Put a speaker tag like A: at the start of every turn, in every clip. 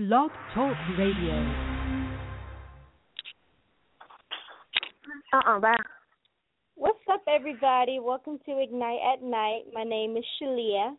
A: Blog Talk Radio.
B: Bye. What's up, everybody? Welcome to Ignite at Night. My name is Shalia.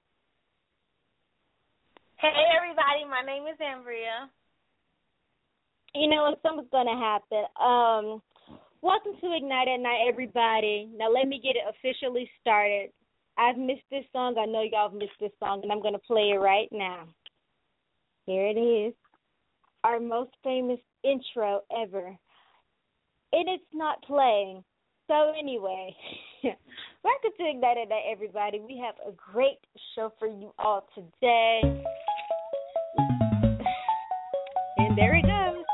C: Hey, everybody. My name is Ambria.
B: You know, something's going to happen. Welcome to Ignite at Night, everybody. Now, let me get it officially started. I've missed this song. I know y'all have missed this song, and I'm going to play it right now. Here it is. Our most famous intro ever. And it's not playing. So anyway, welcome to Ignite at Night, everybody. We have a great show for you all today. And there it goes.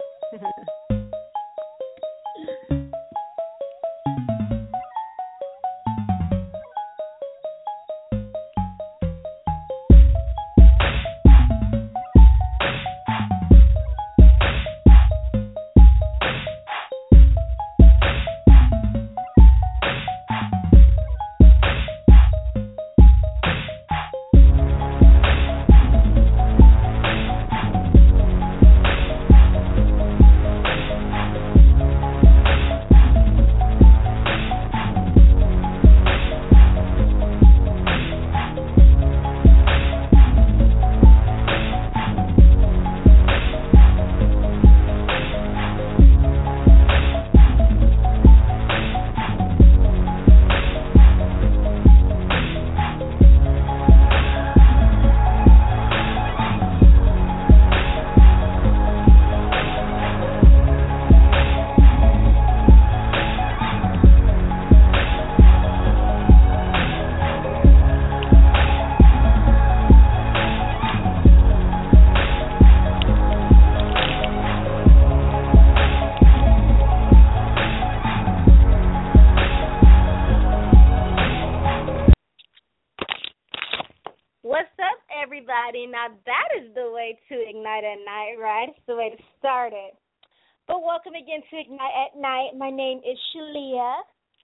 B: Now that is the way to Ignite at Night, right? It's the way to start it. But welcome again to Ignite at Night. My name is Shalia.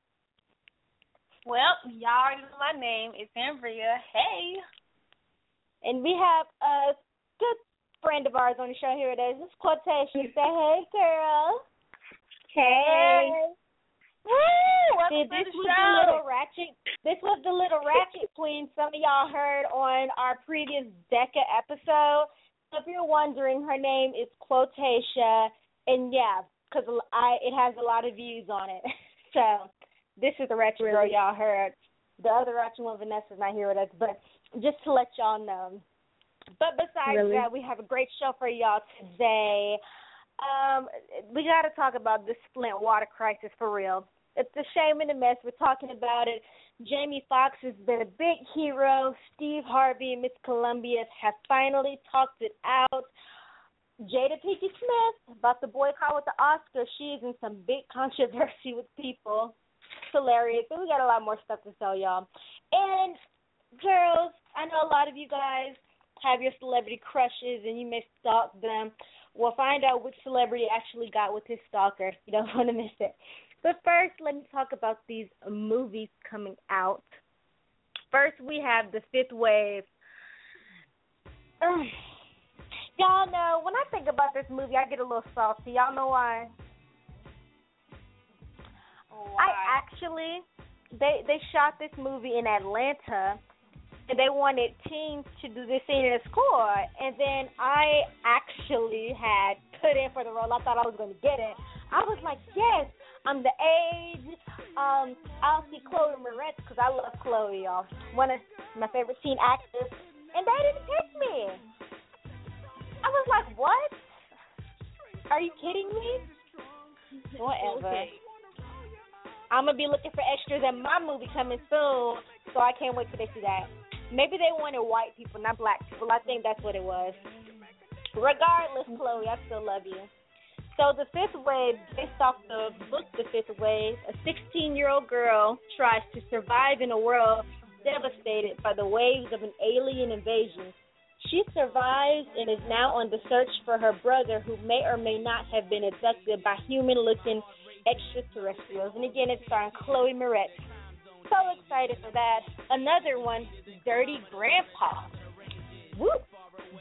C: Well, y'all already know my name. It's Ambria. Hey.
B: And we have a good friend of ours on the show. Here it is. It's Quotation. Say hey, girl.
C: Hey. Woo!
B: See, this was the little ratchet queen some of y'all heard on our previous Decca episode. So if you're wondering, her name is Quotatia, and yeah, because it has a lot of views on it. So this is the ratchet girl y'all heard. The other ratchet one, Vanessa's not here with us, but just to let y'all know. But besides that, we have a great show for y'all today. We got to talk about this Flint water crisis for real. It's a shame and a mess. We're talking about it. Jamie Foxx has been a big hero. Steve Harvey and Miss Columbia have finally talked it out. Jada Pinkett Smith about the boycott with the Oscars. She's in some big controversy with people. It's hilarious. And we got a lot more stuff to tell y'all. And, girls, I know a lot of you guys have your celebrity crushes and you may stalk them. We'll find out which celebrity actually got with his stalker. You don't want to miss it. But first, let me talk about these movies coming out. First, we have The Fifth Wave. Y'all know, when I think about this movie, I get a little salty. Y'all know why? They shot this movie in Atlanta, and they wanted teens to do this scene in a score. And then I actually had put in for the role. I thought I was going to get it. I was like, yes, I'm the age. I'll see Chloe Moretz because I love Chloe, y'all. One of my favorite teen actors. And they didn't pick me. I was like, what? Are you kidding me? Whatever. Okay. I'm going to be looking for extras in my movie coming soon, so I can't wait till they see that. Maybe they wanted white people, not black people. I think that's what it was. Regardless, Chloe, I still love you. So The Fifth Wave, based off the book The Fifth Wave, a 16-year-old girl tries to survive in a world devastated by the waves of an alien invasion. She survives and is now on the search for her brother, who may or may not have been abducted by human-looking extraterrestrials. And again, it's starring Chloe Moretz. So excited for that. Another one, Dirty Grandpa. Woo!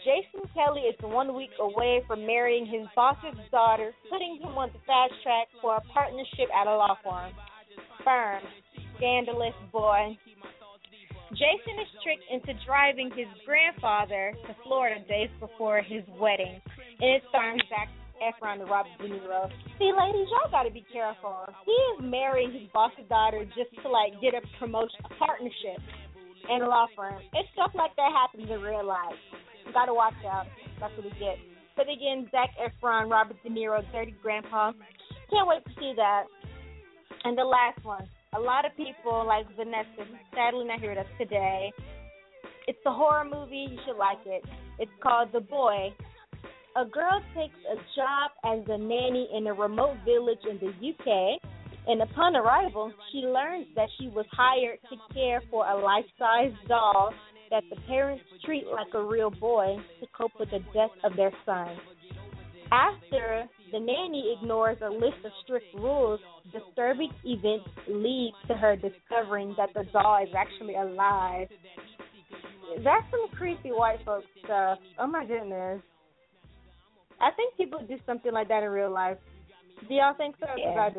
B: Jason Kelly is 1 week away from marrying his boss's daughter, putting him on the fast track for a partnership at a law firm. Scandalous boy. Jason is tricked into driving his grandfather to Florida days before his wedding, and it stars Zac Efron and Robert De Niro. See, ladies, y'all got to be careful. He is marrying his boss's daughter just to, get a promotion, a partnership in a law firm. It's stuff like that happens in real life. You got to watch out. That's what we get. But again, Zac Efron, Robert De Niro, Dirty Grandpa. Can't wait to see that. And the last one. A lot of people, like Vanessa, who's sadly not here with us today, it's a horror movie. You should like it. It's called The Boy. A girl takes a job as a nanny in a remote village in the UK, and upon arrival, she learns that she was hired to care for a life-size doll that the parents treat like a real boy to cope with the death of their son. After the nanny ignores a list of strict rules, disturbing events lead to her discovering that the doll is actually alive. That's some creepy white folk stuff. Oh, my goodness. I think people do something like that in real life. Do y'all think so?
C: Yeah.
B: I do.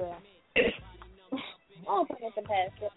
C: I don't think it's fantastic.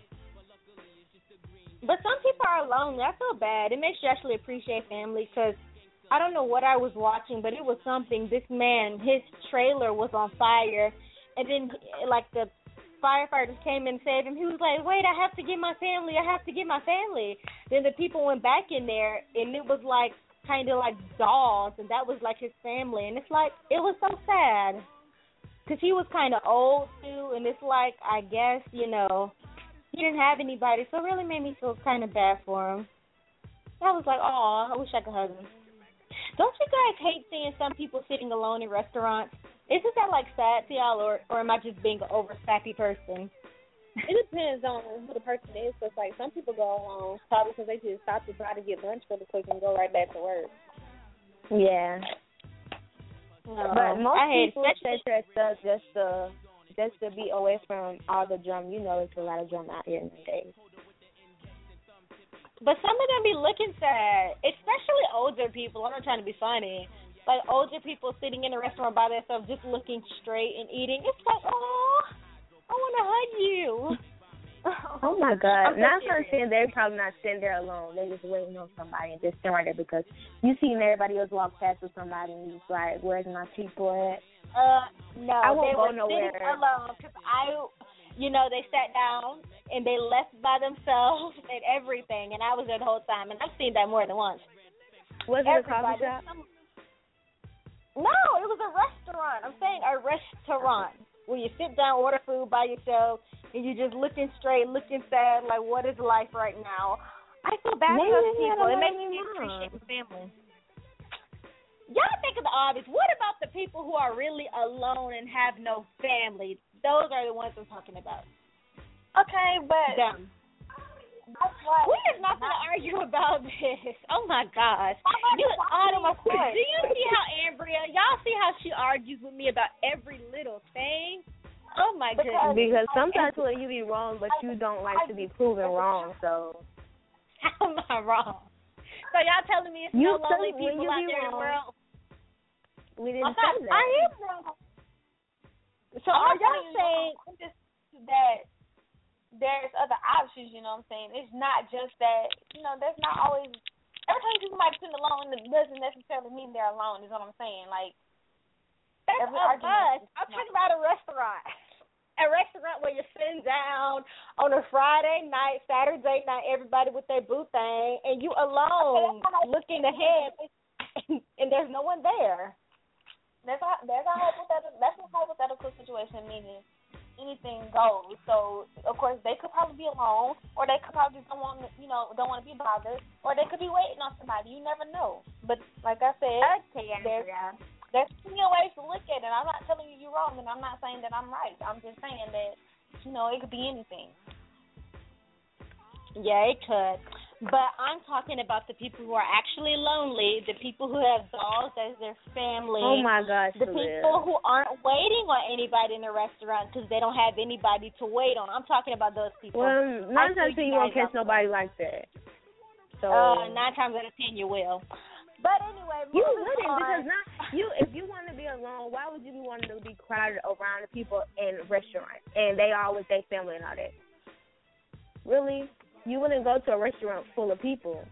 B: But some people are lonely. I feel bad. It makes you actually appreciate family because I don't know what I was watching, but it was something. This man, his trailer was on fire, and then, the firefighters came and saved him. He was like, wait, I have to get my family. Then the people went back in there, and it was kind of like dolls, and that was his family. And it's it was so sad because he was kind of old, too, and it's I guess, he didn't have anybody, so it really made me feel kind of bad for him. I was like, aw, I wish I could hug him. Don't you guys hate seeing some people sitting alone in restaurants? Isn't that sad to y'all, or am I just being an over-sappy person?
C: It depends on who the person is. Because some people go alone probably because they just stop to try to get lunch really quick and go right back to work.
A: Yeah.
B: No,
A: but most people
B: especially
A: set that stuff just to be away from all the drum. It's a lot of drum out here nowadays.
B: But some of them be looking sad, especially older people. I'm not trying to be funny. Older people sitting in a restaurant by themselves just looking straight and eating. It's oh, I want to hug you.
A: Oh, my God. Now I'm saying they're probably not sitting there alone. They're just waiting on somebody and just sitting right there because you seen everybody else walk past with somebody and you're like, where's my people at?
B: No,
A: I won't go nowhere.
B: Sitting alone because they sat down and they left by themselves and everything, and I was there the whole time, and I've seen that more than once.
A: Was it a coffee shop?
B: No, it was a restaurant. I'm saying a restaurant where you sit down, order food by yourself, and you're just looking straight, looking sad, what is life right now? I feel bad for those people. It makes me appreciate the family. Y'all think of the obvious. What about the people who are really alone and have no family? Those are the ones I'm talking about.
C: Okay, but
B: them. We're not going to argue about this. Oh, my gosh. Do you see how y'all see how she argues with me about every little thing? Oh, my goodness.
A: Because sometimes you be wrong, but you don't like to be proven wrong, so.
B: How am I wrong? So y'all telling me it's no lonely people out there in the world?
A: We didn't say that.
B: I am wrong. So are y'all saying
C: that there's other options, It's not just that, there's not always, every time people might be sitting alone, it doesn't necessarily mean they're alone, is what I'm saying.
B: That's a bus. I'm talking about a restaurant. A restaurant where you're sitting down on a Friday night, Saturday night, everybody with their boo thing, and you alone looking ahead, and there's no one there.
C: That's a hypothetical situation, meaning anything goes. So, of course, they could probably be alone, or they could probably don't want to be bothered, or they could be waiting on somebody. You never know. But like I said, there's plenty of ways to look at it. I'm not telling you you're wrong, and I'm not saying that I'm right. I'm just saying that, it could be anything.
B: Yeah, it could. But I'm talking about the people who are actually lonely, the people who have dolls as their family.
A: Oh, my gosh.
B: The people who aren't waiting on anybody in the restaurant because they don't have anybody to wait on. I'm talking about those people.
A: Well, 9 times out of 10 you won't catch nobody like that. So
B: 9 times out of 10 you will. But anyway,
A: you
B: moving
A: wouldn't
B: on.
A: because not you. If you want to be alone, why would you be wanting to be crowded around the people in restaurants and they all with their family and all that? Really, you wouldn't go to a restaurant full of people.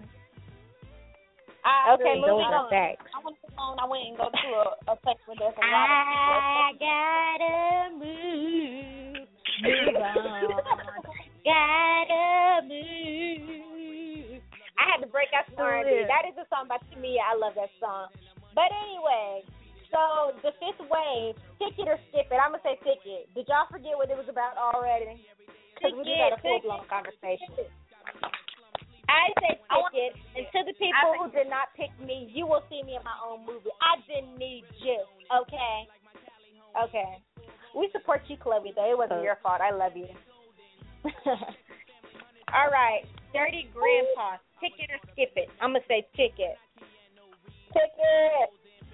B: Okay,
A: those
B: moving
A: are
B: on.
A: facts.
C: I went alone. I went and go to a place where there's a lot of people.
B: I gotta move on. Gotta move. I had to break out some R&B. That is a song by Tamia. I love that song. But anyway, so the fifth wave, Tick It or Skip It. I'm going to say Tick It. Did y'all forget what it was about already? Because we just had a full-blown conversation. I say Tick It. And to the people who did not pick me, you will see me in my own movie. I didn't need you. Okay? Okay. We support you, Chloe, though. It wasn't your fault. I love you. All right. Dirty Grandpa. Tick it or skip it. I'm going to say tick it. Tick it.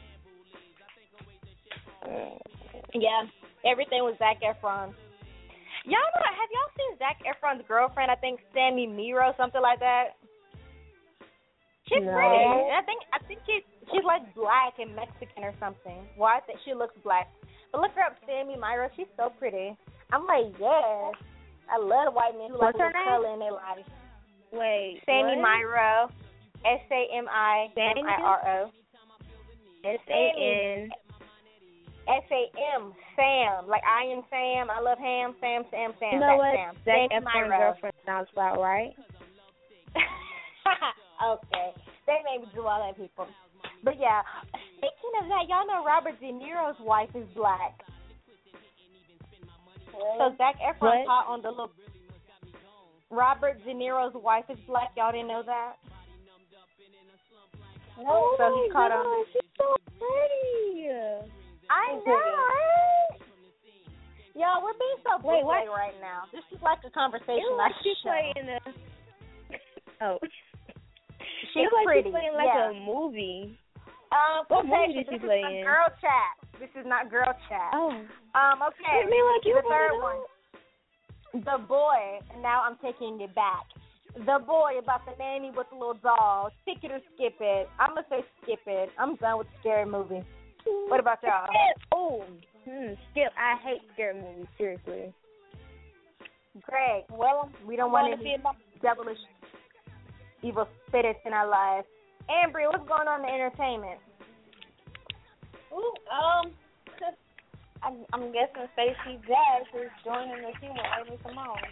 B: Yeah. Everything was Zac Efron. Y'all know, have y'all seen Zac Efron's girlfriend? I think Sammy Miro, something like that. She's pretty. And I think she's like black and Mexican or something. Well, I think she looks black. But look her up, Sammy Miro. She's so pretty. I'm like, yes. I love white men who like a little color in their life.
A: Wait,
B: Sammy
A: what?
B: Miro, SAMI-MIRO.
A: SAN.
B: SAM, Sam. Like I am Sam. I love ham. Sam.
A: You know what?
B: Sam.
A: Zac
B: Sammy
A: Efron's
B: Miro.
A: girlfriend sounds about right.
B: Okay. They made me do all that, people. But yeah, speaking of that, y'all know Robert De Niro's wife is black. So Zac Efron's hot on the look. Robert De Niro's wife is black. Y'all didn't know that?
A: Oh,
B: so he's caught on.
A: She's so pretty.
B: I know, right? Y'all, we're being so bootleg right now. This is like a conversation.
A: She's playing a. Oh.
B: She's pretty.
A: She's playing like a movie. What movie did she play in?
B: Girl Chat. This is not Girl Chat.
A: Oh.
B: Okay.
A: The
B: third one. The Boy. Now I'm taking it back. The Boy about the nanny with the little doll. Tick it or skip it. I'm going to say skip it. I'm done with scary movies. What about y'all?
A: Oh, skip. I hate scary movies, seriously.
B: Greg, well, we don't want to see devilish evil spirits in our lives. Ambry, what's going on in the entertainment?
C: I'm guessing Stacey Dash is joining the team with Amy Simone.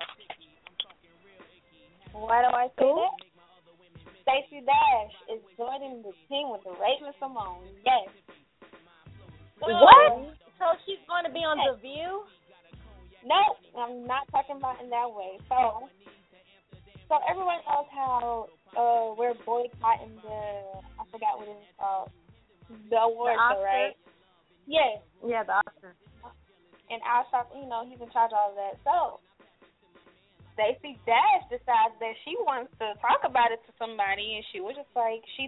C: Why do I say that? Stacey Dash is joining the team with the Raven Simone. Yes.
B: What? So she's going to be on The View?
C: No, I'm not talking about in that way. So everyone knows how we're boycotting I forgot what it's called. The awards, right? Yes.
B: Yeah, the Oscars.
C: And Al Sharpton, he's in charge of all of that. So Stacey Dash decides that she wants to talk about it to somebody, and she was just like, she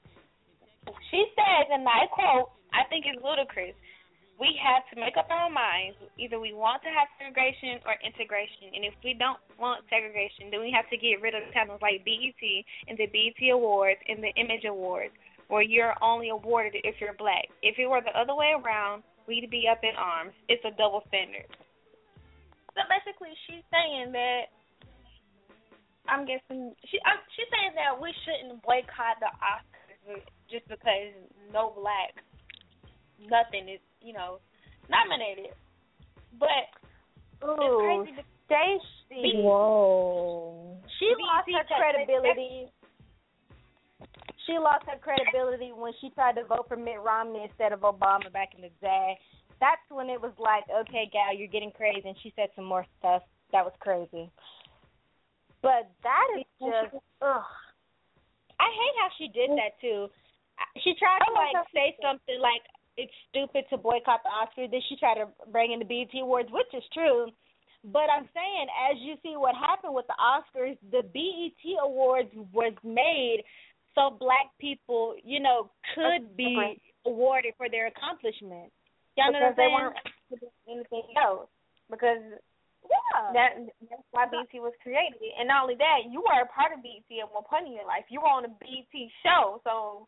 C: says, and I quote, I think it's ludicrous. We have to make up our minds. Either we want to have segregation or integration. And if we don't want segregation, then we have to get rid of titles like BET and the BET Awards and the Image Awards, where you're only awarded if you're black. If it were the other way around, we'd be up in arms. It's a double standard. So basically, she's saying that, I'm guessing, she's saying that we shouldn't boycott the Oscars just because no black, nothing is, nominated. But it's crazy because
B: Stacey,
A: whoa,
B: she lost her credibility. She lost her credibility when she tried to vote for Mitt Romney instead of Obama back in the day. That's when it was like, okay, gal, you're getting crazy. And she said some more stuff that was crazy. But that is just, ugh. I hate how she did that, too. She tried to, say something like, it's stupid to boycott the Oscars. Then she tried to bring in the BET Awards, which is true. But I'm saying, as you see what happened with the Oscars, the BET Awards was made so black people, could be awarded for their accomplishment. Y'all know what I'm saying?
C: They weren't anything else. Because that's why BET was created. And not only that, you were a part of BET at one point in your life. You were on a BET show. So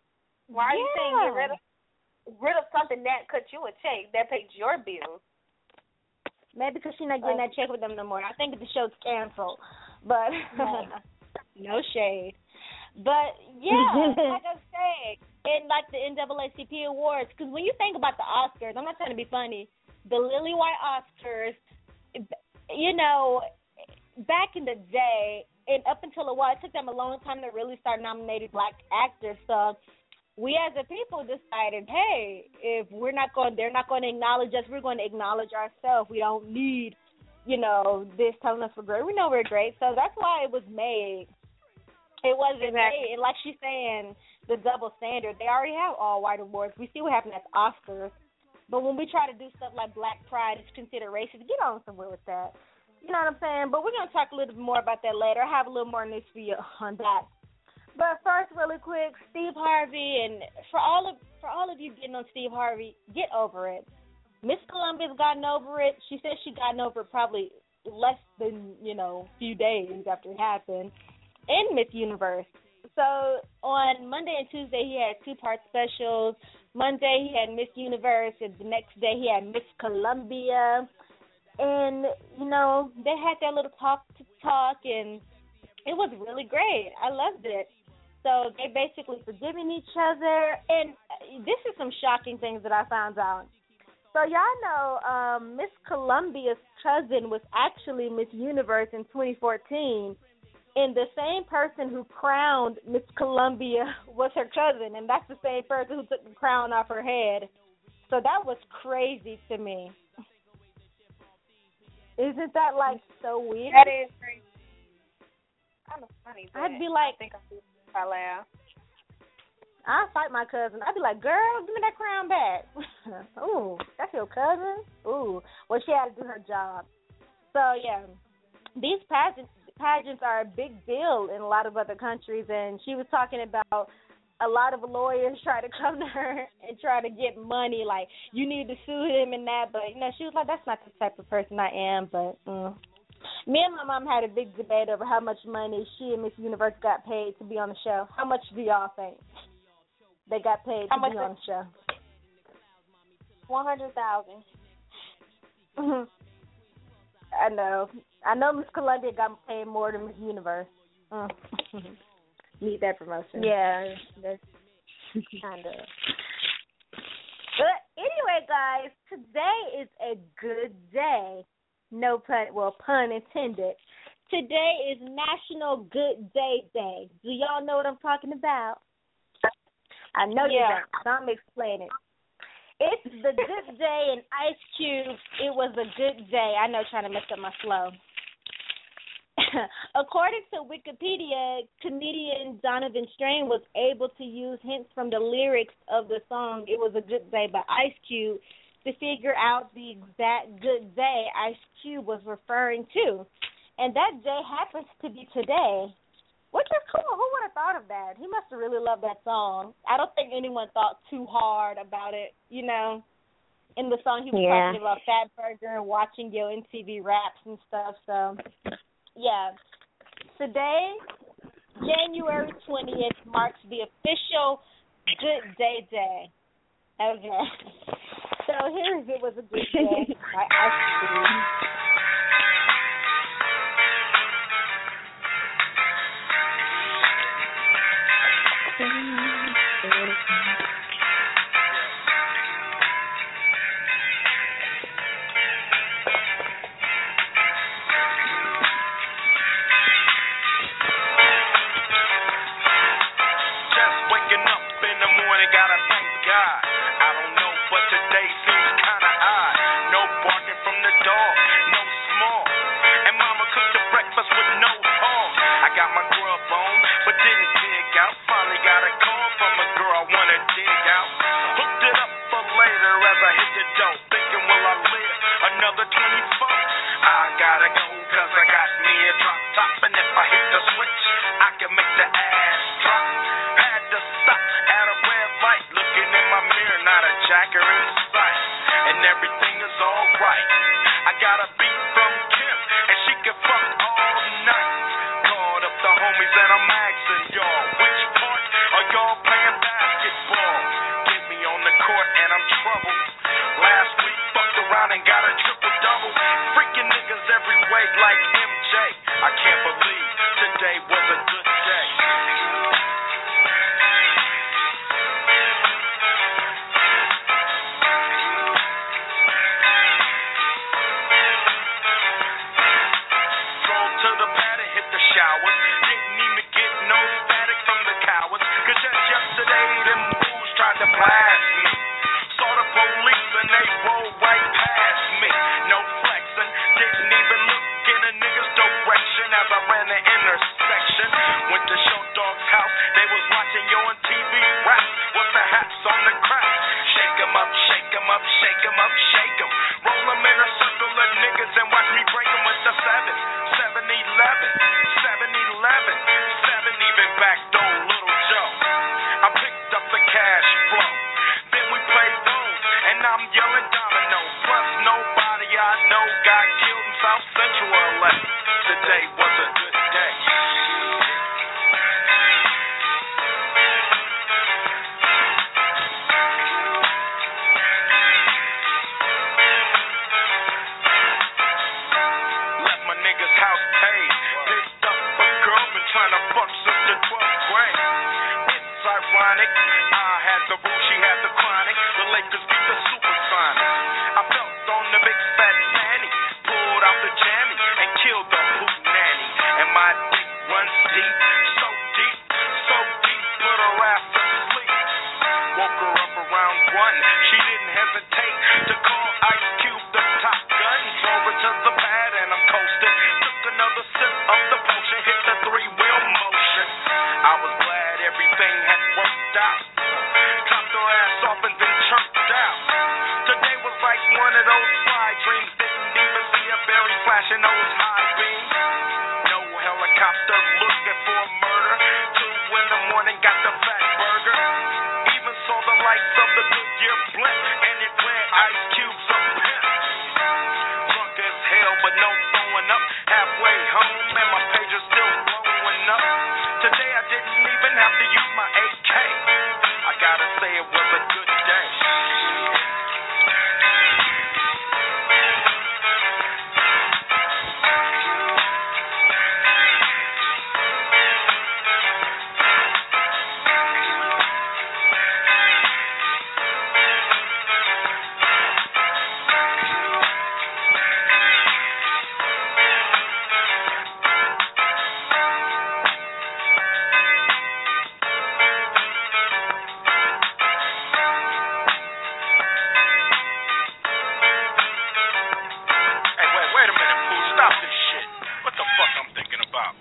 C: Why are you saying get
B: Yeah.
C: rid of something that cut you a check that paid your bills?
B: Maybe because she's not getting that check with them no more. I think the show's canceled. But no shade. But yeah, like I said, in like the NAACP awards, because when you think about the Oscars, I'm not trying to be funny. The Lily White Oscars, you know, back in the day, and up until a while, it took them a long time to really start nominating black actors. So we as a people decided, hey, if they're not going to acknowledge us, we're going to acknowledge ourselves. We don't need, this telling us we're great. We know we're great. So that's why it was made. It wasn't made. And like she's saying, the double standard, they already have all white awards. We see what happened at the Oscars. But when we try to do stuff like Black Pride, it's considered racist. Get on somewhere with that. You know what I'm saying? But we're going to talk a little bit more about that later. I have a little more news for you on that. But first, really quick, Steve Harvey, and for all of you getting on Steve Harvey, get over it. Miss Columbia's gotten over it. She said she gotten over it probably less than, few days after it happened in Miss Universe. So on Monday and Tuesday, he had 2-part specials. Monday, he had Miss Universe, and the next day, he had Miss Columbia. And, they had that little talk, and it was really great. I loved it. So they basically forgiving each other. And this is some shocking things that I found out. So y'all know Miss Columbia's cousin was actually Miss Universe in 2014. And the same person who crowned Miss Columbia was her cousin. And that's the same person who took the crown off her head. So that was crazy to me. Isn't that, so weird?
C: That is crazy. Kind of funny.
B: I'd be like,
C: I laugh.
B: I'd fight my cousin. I'd be like, girl, give me that crown back. Ooh, that's your cousin? Ooh. Well, she had to do her job. So, yeah, these pageants are a big deal in a lot of other countries, and she was talking about a lot of lawyers try to come to her and try to get money, like, you need to sue him and that, but, she was like, that's not the type of person I am, but me and my mom had a big debate over how much money she and Miss Universe got paid to be on the show. How much do y'all think they got paid to be on the show?
C: 100,000.
B: I know Miss Columbia got paid more than Miss Universe. Need that promotion.
A: Yeah, that's
B: kind of. But anyway, guys, today is a good day. No pun intended. Today is National Good Day Day. Do y'all know what I'm talking about? I know you don't, so I'm explaining. It's the good day in Ice Cube. It was a good day. I know, trying to mess up my flow. According to Wikipedia, comedian Donovan Strain was able to use hints from the lyrics of the song It Was a Good Day by Ice Cube to figure out the exact good day Ice Cube was referring to. And that day happens to be today, which is cool. Who would have thought of that? He must have really loved that song. I don't think anyone thought too hard about it, In the song, he was talking about Fat Burger and watching your MTV Raps and stuff. So, yeah. Today, January 20th, marks the official Good Day Day. Okay. So here's It Was a Good Day by Ice Cube.
D: Homies and I'm asking y'all, which part are y'all playing basketball? I'm yelling domino. Plus nobody I know got killed in South Central LA. Today was a good day. Left my nigga's house paid. Picked up a girl, been trying to fuck since the 12th grade. It's ironic. I had the boo, she had the chronic. The Lakers beat the Supersonics. I felt on the big fat nanny. Pulled out the jammy and killed the hoop nanny. And my dick runs deep, so deep, so deep. Put her ass to sleep. Woke her up around 1. She didn't hesitate to call Ice Cube the Top Gun. Drove her to the pad and I'm coasting. Took another sip of the potion, hit the 3-wheel motion. I was glad everything had worked out. Topped her ass off and then chirped out. Today was like one of those fly dreams. Didn't even see a berry flashing those high beams. No helicopter looking for a murder. 2 in the morning, got the fat burger. Even saw the lights of the Goodyear blimp, and it read Ice Cube's a pimp. Drunk as hell, but no throwing up. Halfway home, and my pager's still blowing up. Today I didn't even have to use my AK. I gotta say it was a good day. Wait a minute, Pooh. Stop this shit. What the fuck I'm thinking about?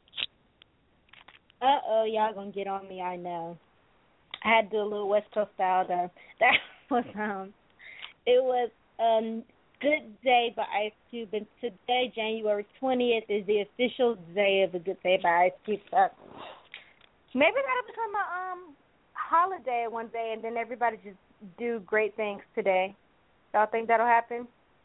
B: Y'all gonna get on me, I know. I had to do a little West Coast style though. That was it was Good Day by Ice Cube, and today, January 20th, is the official day of the Good Day by Ice Cube. Maybe that'll become a holiday one day, and then everybody just do great things today. Y'all think that'll happen?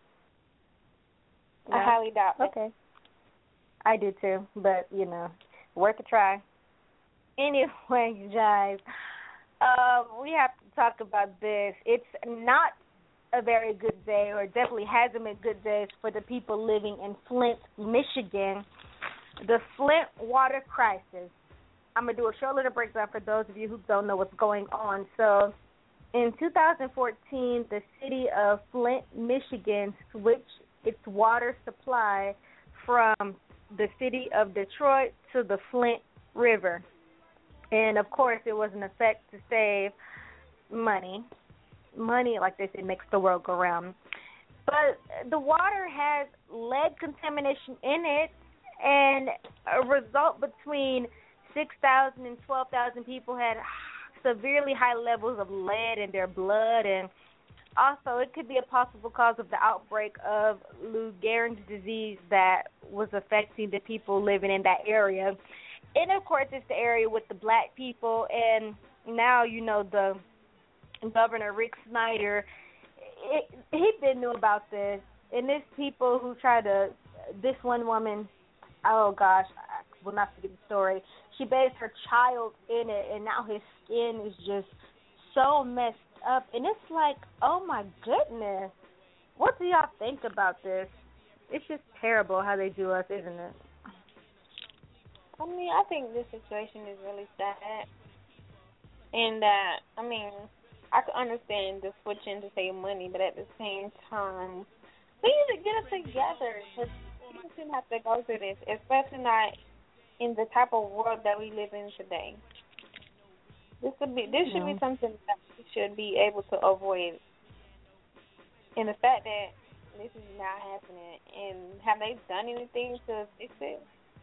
B: No?
C: I highly doubt it.
B: Okay. I do too, but, worth a try. Anyway, guys, we have to talk about this. It's not a very good day, or definitely hasn't been good days for the people living in Flint, Michigan. The Flint water crisis. I'm going to do a short little breakdown for those of you who don't know what's going on. So, in 2014, the city of Flint, Michigan switched its water supply from the city of Detroit to the Flint River. And, of course, it was an effect to save money. Money, like they say, makes the world go round. But the water has lead contamination in it, and a result between 6,000 and 12,000 people had severely high levels of lead in their blood, and also it could be a possible cause of the outbreak of Lou Gehrig's disease that was affecting the people living in that area. And, of course, it's the area with the black people, and now, the Governor Rick Snyder, he been knew about this. And there's people who try to, this one woman, oh gosh, I will not forget the story. She bathed her child in it, and now his skin is just so messed up. And it's like, oh my goodness, what do y'all think about this? It's just terrible how they do us, isn't it?
C: I think this situation is really sad. And I can understand the switching to save money, but at the same time, we need to get it together, because we shouldn't have to go through this, especially not in the type of world that we live in today. This should be something that we should be able to avoid. And the fact that this is not happening, and have they done anything to fix it?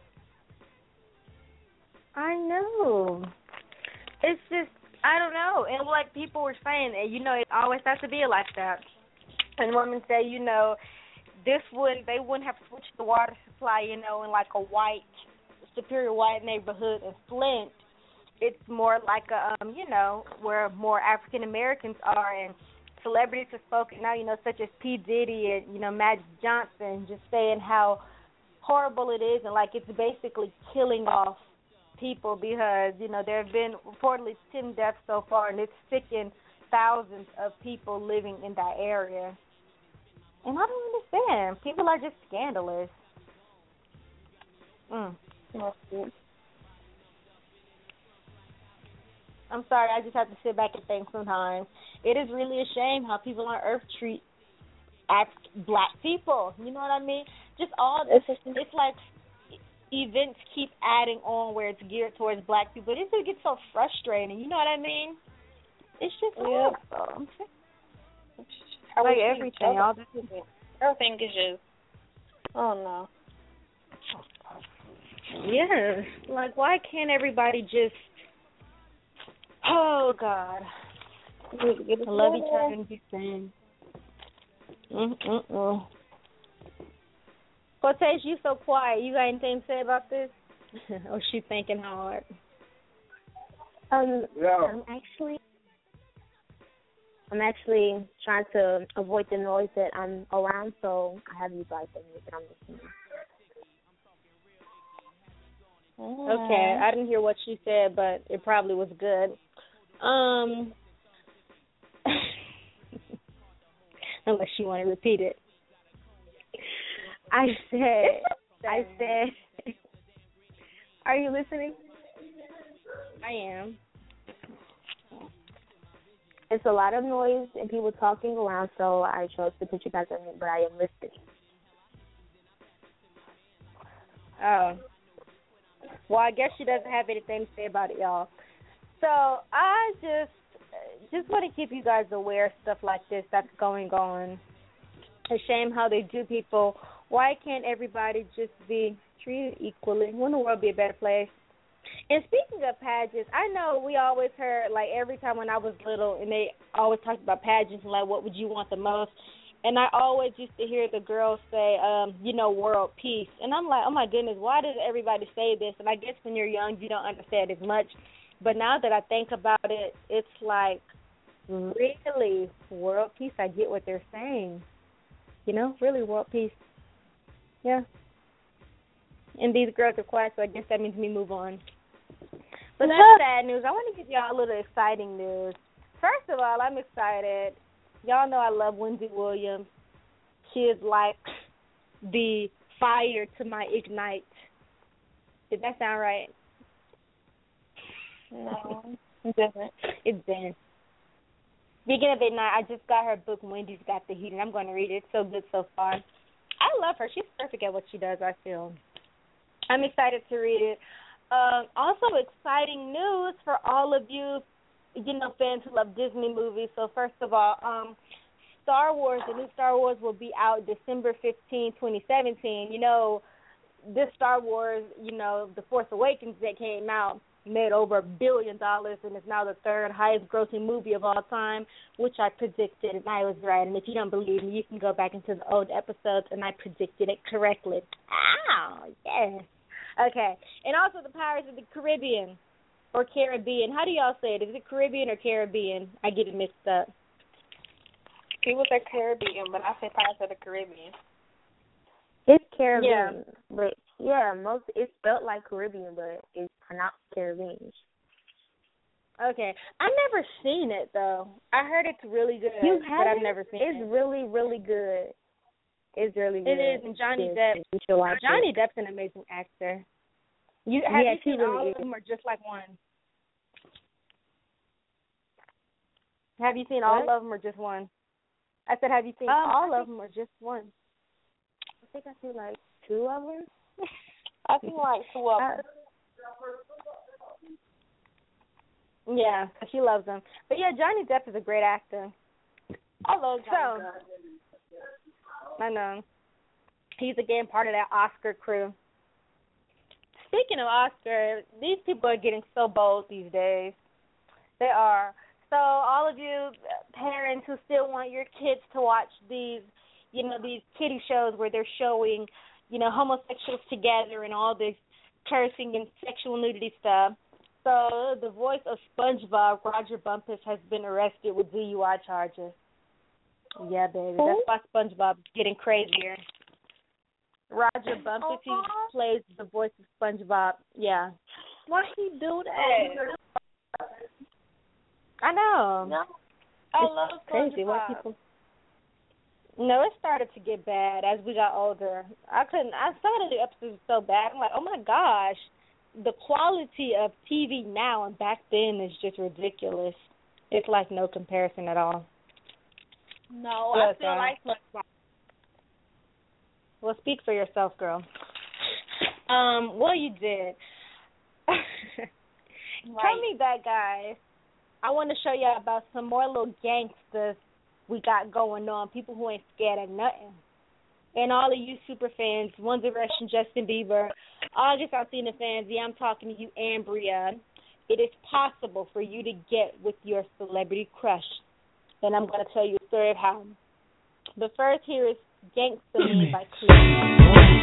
B: I know. It's just, I don't know. And like people were saying, it always has to be like that. And women say, they wouldn't have switched the water supply, in like a superior white neighborhood in Flint. It's more like where more African Americans are, and celebrities have spoken out, such as P. Diddy and, Magic Johnson, just saying how horrible it is and like it's basically killing off people because, there have been reportedly 10 deaths so far and it's sickened thousands of people living in that area. And I don't understand. People are just scandalous. I'm sorry, I just have to sit back and think sometimes. It is really a shame how people on Earth treat black people. You know what I mean? Just all this. It's like events keep adding on where it's geared towards black people. This gets so frustrating. You know what I mean? It's just horrible. Like everything.
C: Everything is just, oh no.
B: Yes. Like, why can't everybody just, oh, God. Love each other and be sane. Cortez, you so quiet. You got anything to say about this? Or she thinking hard?
A: I'm actually trying to avoid the noise that I'm around, so I have you guys in music I'm listening.
B: Okay, I didn't hear what she said, but it probably was good. Unless you want to repeat it.
A: I said, are you listening?
B: I am.
A: It's a lot of noise and people talking around, so I chose to put you guys on it, but I am listening.
B: Oh. Well, I guess she doesn't have anything to say about it, y'all. So I just want to keep you guys aware of stuff like this that's going on. A shame how they do people. Why can't everybody just be treated equally? Wouldn't the world be a better place? And speaking of pageants, I know we always heard, like, every time when I was little, and they always talked about pageants and, like, what would you want the most? And I always used to hear the girls say, world peace. And I'm like, oh, my goodness, why does everybody say this? And I guess when you're young, you don't understand as much. But now that I think about it, it's like, really, world peace, I get what they're saying. Really, world peace. Yeah. And these girls are quiet, so I guess that means me move on. But that's sad news. I want to give y'all a little exciting news. First of all, I'm excited. Y'all know I love Wendy Williams. She is like the fire to my Ignite. Did that sound right?
C: No, it doesn't.
B: It's been. Speaking of Ignite, I just got her book, Wendy's Got the Heat, and I'm going to read it. It's so good so far. I love her. She's perfect at what she does, I feel. I'm excited to read it. Also, exciting news for all of you, fans who love Disney movies. So, first of all, Star Wars, the new Star Wars will be out December 15, 2017. This Star Wars, The Force Awakens that came out made over $1 billion and is now the third highest grossing movie of all time, which I predicted, and I was right. And if you don't believe me, you can go back into the old episodes, and I predicted it correctly. Ow, yes. Okay, and also the Pirates of the Caribbean, or Caribbean. How do y'all say it? Is it Caribbean or Caribbean? I get it mixed up.
C: People say Caribbean, but I say Pirates of the Caribbean.
A: It's Caribbean, but it's spelled like Caribbean, but it's pronounced Caribbean.
B: Okay, I've never seen it though. I heard it's really good, but I've never seen it.
A: It's really, really good. It's really good.
B: It is, and Johnny Depp. Johnny Depp's an amazing actor. Have you seen all of them or just like one? Have you seen all of them or just one? I said, have you seen all of them or just one?
A: I think I see like 2 of them.
C: I think like 2 of them.
B: Yeah, she loves them. But yeah, Johnny Depp is a great actor.
C: I love Johnny Depp.
B: I know. He's again part of that Oscar crew. Speaking of Oscar, these people are getting so bold these days. They are. So all of you parents who still want your kids to watch these kiddie shows where they're showing, homosexuals together and all this cursing and sexual nudity stuff. So the voice of SpongeBob, Roger Bumpus, has been arrested with DUI charges. Yeah, baby. That's why SpongeBob's getting crazier. Roger Bumpity plays the voice of SpongeBob. Yeah.
C: Why he do that?
B: I know.
C: No, I love
B: crazy. Why people? No, it started to get bad as we got older. Some of the episodes were so bad. I'm like, oh my gosh, the quality of TV now and back then is just ridiculous. It's like no comparison at all.
C: No, I feel like SpongeBob.
B: Well, speak for yourself, girl. Well, you did. Tell me that, guys. I want to show y'all about some more little gangsters we got going on, people who ain't scared of nothing. And all of you super fans, One Direction, Justin Bieber, August Alsina fans, yeah, I'm talking to you, Ambria. It is possible for you to get with your celebrity crush. And I'm going to tell you a story of how. But first, here is Gangsta Me by Cleo.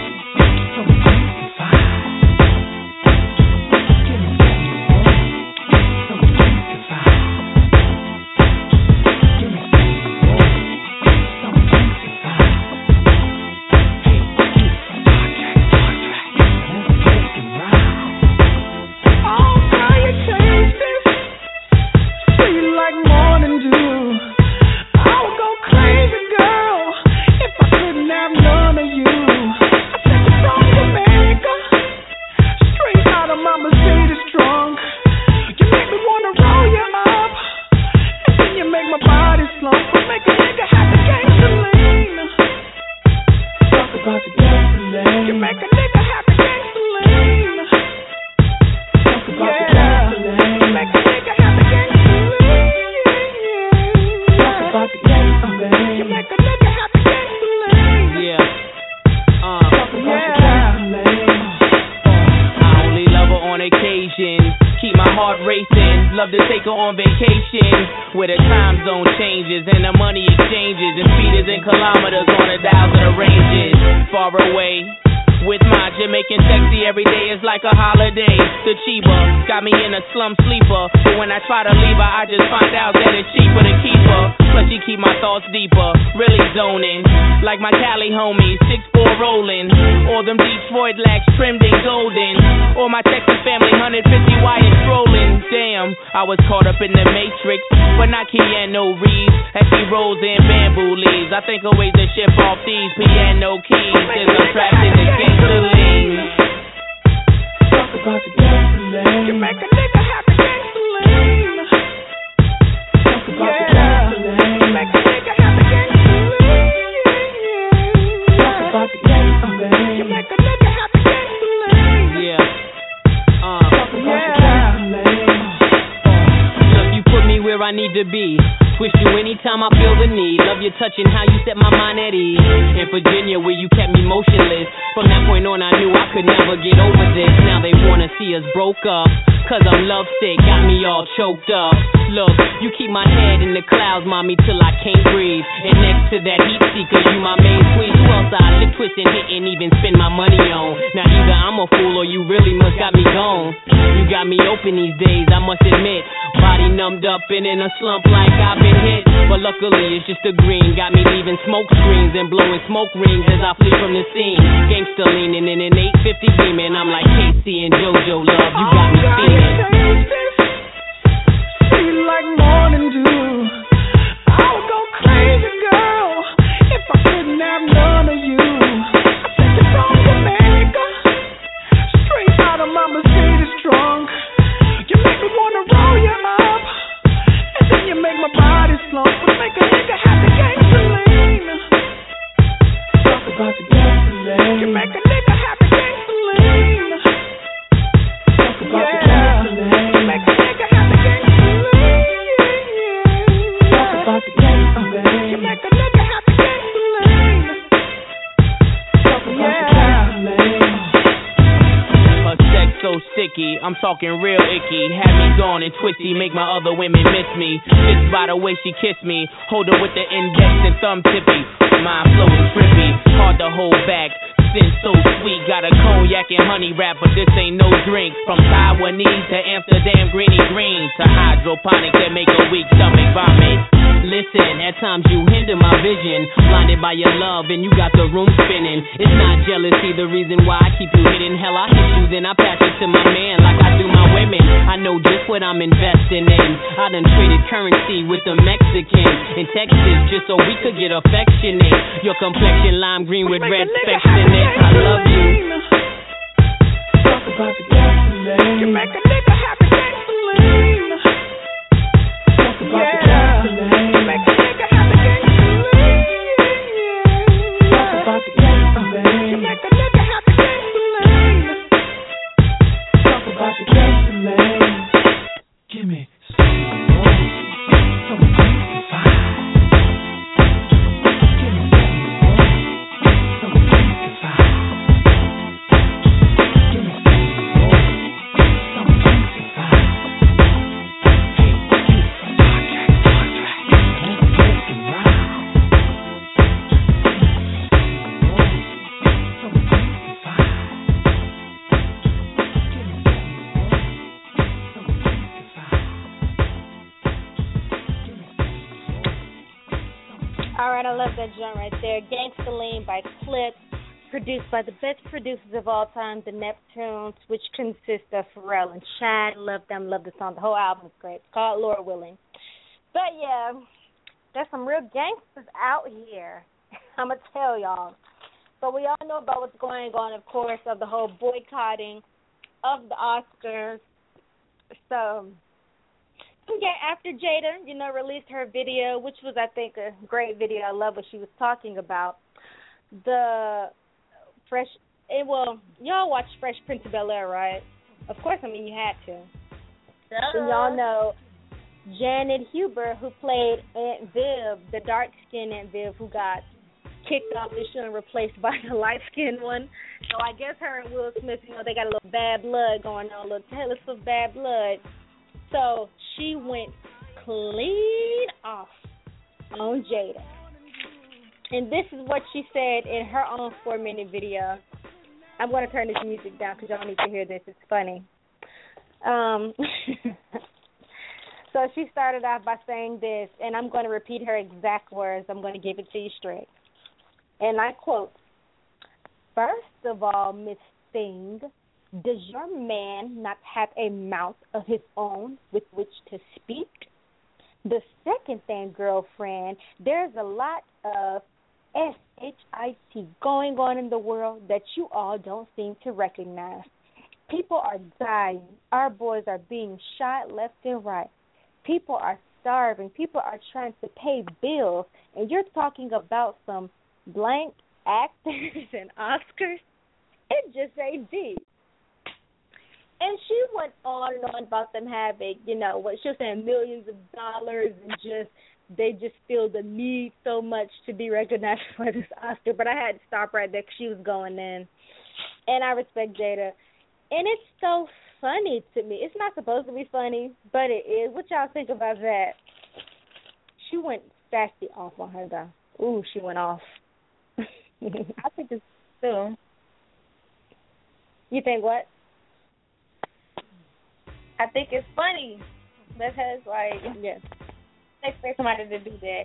E: I'm talking real icky. Had me gone and twisty, make my other women miss me. Just by the way she kissed me. Hold her with the index and thumb tippy. Mind flowing trippy, hard to hold back. Sin so sweet, got a cognac and honey wrap, but this ain't no drink. From Taiwanese to Amsterdam greeny green to hydroponic that make a weak stomach vomit. Listen, at times you hinder my vision. Blinded by your love and you got the room spinning. It's not jealousy the reason why I keep you hidden. Hell, I hit you, then I pass it to my man like I do my women. I know just what I'm investing in. I done traded currency with the Mexican in Texas just so we could get affectionate. Your complexion lime green with red specks in it. I love you. Talk about the gasoline. You make a nigga happy gasoline. Talk about the gasoline. You make a nigga happy gasoline. Talk about the gasoline. You make a nigga happy gasoline. Talk about the gasoline. Give me some more. Some sanctified. Give me some more. Some sanctified. Give me some more. Some sanctified. Hey, you, contract. Let's make it right. Some sanctified. Give me some more. Some sanctified. Give me some more.
B: All right, I love that joint right there. Gangsta Lean by Clip, produced by the best producers of all time, the Neptunes, which consist of Pharrell and Shad. Love them, love the song. The whole album is great. It's called Lord Willing. But yeah, there's some real gangsters out here. I'm going to tell y'all. But we all know about what's going on, of course, of the whole boycotting of the Oscars. So, yeah, after Jada, released her video, which was, I think, a great video. I love what she was talking about. Y'all watched Fresh Prince of Bel-Air, right? Of course, you had to. And y'all know Janet Huber, who played Aunt Viv, the dark-skinned Aunt Viv, who got kicked off the show and replaced by the light-skinned one. So I guess her and Will Smith, they got a little bad blood going on, a little tailors of bad blood. So she went clean off on Jada. And this is what she said in her own 4-minute video. I'm going to turn this music down because y'all need to hear this. It's funny. So she started off by saying this, and I'm going to repeat her exact words. I'm going to give it to you straight. And I quote, "First of all, Miss Thing, does your man not have a mouth of his own with which to speak? The second thing, girlfriend, there's a lot of SHIT going on in the world that you all don't seem to recognize. People are dying. Our boys are being shot left and right. People are starving. People are trying to pay bills. And you're talking about some blank actors and Oscars? It just ain't deep." And she went on and on about them having, what she was saying, millions of dollars, and they just feel the need so much to be recognized for this Oscar. But I had to stop right there because she was going in. And I respect Jada. And it's so funny to me. It's not supposed to be funny, but it is. What y'all think about that? She went sassy off on her, though. Ooh, she went off.
C: I think it's too.
B: You think what?
C: I think it's funny because,
B: yes,
C: they expect somebody to do that.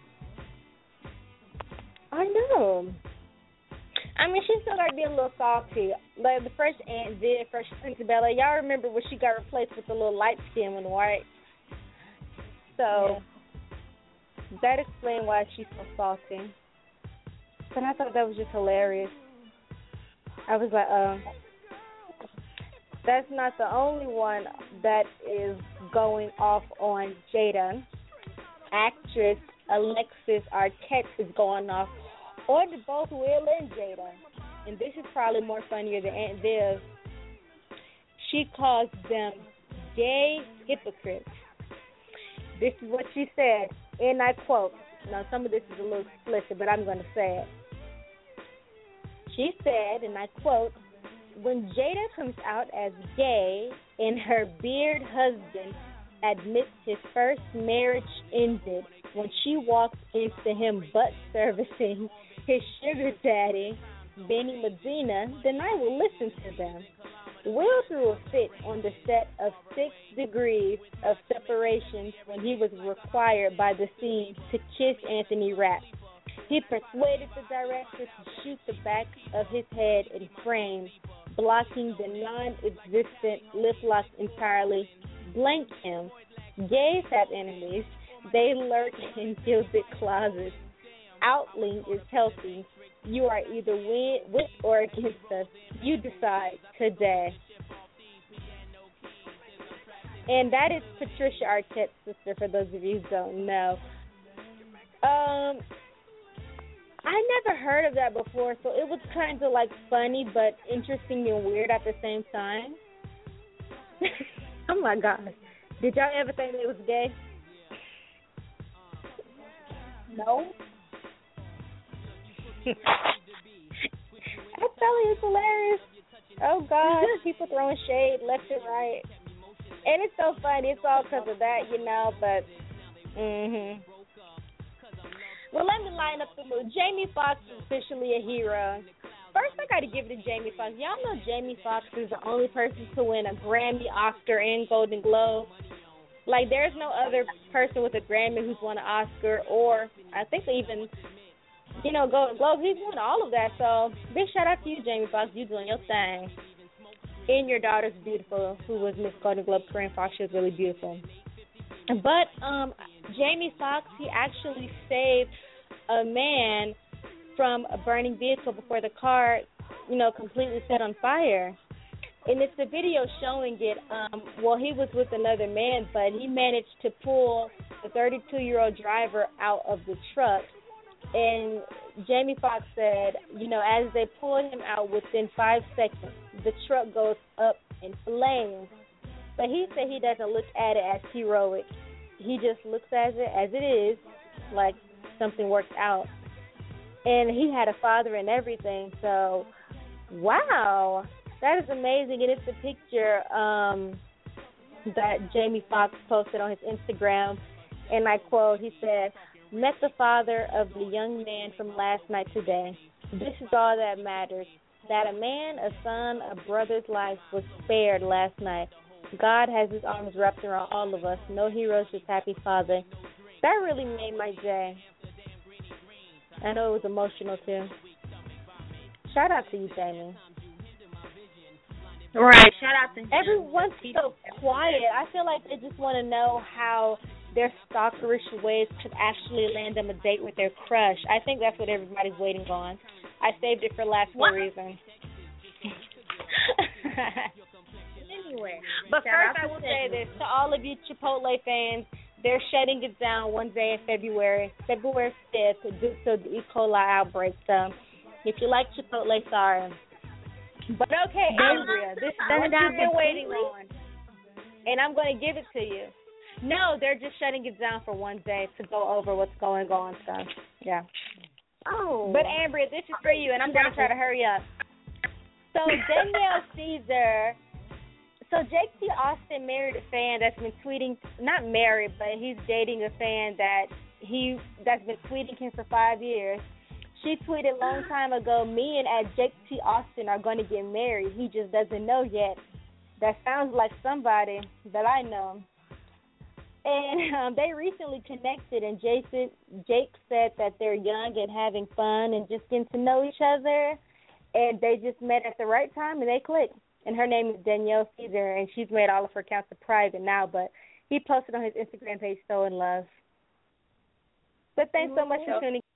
B: I know. She still got to be a little salty. Like the first Aunt Viv, Fresh Prince of Bel-Air, y'all remember when she got replaced with the little light skin one, right? So, that explained why she's so salty. But I thought that was just hilarious. I was like, that's not the only one that is going off on Jada. Actress Alexis Arquette is going off on both Will and Jada. And this is probably more funnier than Aunt Viv. She calls them gay hypocrites. This is what she said, and I quote. Now, some of this is a little explicit, but I'm going to say it. She said, and I quote, "When Jada comes out as gay and her beard husband admits his first marriage ended when she walked into him butt servicing his sugar daddy, Benny Medina, then I will listen to them. Will threw a fit on the set of 6 Degrees of Separation when he was required by the scene to kiss Anthony Rapp. He persuaded the director to shoot the back of his head in frame, blocking the non-existent lip lock entirely. Blank him. Gays have enemies. They lurk in gilded closets. Outling is healthy. You are either with or against us. You decide today. And that is Patricia Arquette's sister, for those of you who don't know. I never heard of that before, so it was kind of like funny but interesting and weird at the same time. Oh my gosh. Did y'all ever think it was gay?
C: No.
B: I tell you, it's hilarious. Oh gosh, people throwing shade left and right. And it's so funny. It's all because of that, you know, but, Well, let me line up the mood. Jamie Foxx is officially a hero. First, I got to give it to Jamie Foxx. Y'all know Jamie Foxx is the only person to win a Grammy, Oscar, and Golden Globe. Like, there's no other person with a Grammy who's won an Oscar or, I think, even, you know, Golden Globe. He's won all of that. So, big shout out to you, Jamie Foxx. You doing your thing. And your daughter's beautiful, who was Miss Golden Globe, Corinne Foxx. She was really beautiful. But Jamie Foxx, he actually saved a man from a burning vehicle before the car, you know, completely set on fire. And it's a video showing it. Well, he was with another man, but he managed to pull the 32-year-old driver out of the truck. And Jamie Foxx said, you know, as they pulled him out within 5 seconds, the truck goes up in flames. But he said he doesn't look at it as heroic. He just looks at it as it is, like something worked out. And he had a father and everything. So, wow, that is amazing. And it's a picture that Jamie Foxx posted on his Instagram. And I quote, he said, "Met the father of the young man from last night today. This is all that matters. That a man, a son, a brother's life was spared last night. God has his arms wrapped around all of us. No heroes, just happy father." That really made my day. I know it was emotional, too. Shout out to you, Jamie.
A: Right, shout out to
B: Everyone's so quiet. I feel like they just want to know how their stalkerish ways could actually land them a date with their crush. I think that's what everybody's waiting on. I saved it for last for a reason.
A: Anyway,
B: but first I will say this to all of you Chipotle fans. They're shutting it down one day in February 5th, due to the E. coli outbreak. So if you like Chipotle, sorry. But okay, Andrea, this is what you've been waiting on. And I'm going to give it to you. No, they're just shutting it down for one day to go over what's going on. So, yeah.
A: Oh.
B: But, Andrea, this is for you, and I'm going to try to hurry up. So, Danielle Caesar. So, Jake T. Austin married a fan that's been tweeting, not married, but he's dating a fan that's been tweeting him for 5 years. She tweeted a long time ago, "Me and Jake T. Austin are going to get married. He just doesn't know yet." That sounds like somebody that I know. And they recently connected, and Jake said that they're young and having fun and just getting to know each other. And they just met at the right time, and they clicked. And her name is Danielle Caesar, and she's made all of her accounts private now. But he posted on his Instagram page, "So in love." But thanks so much for tuning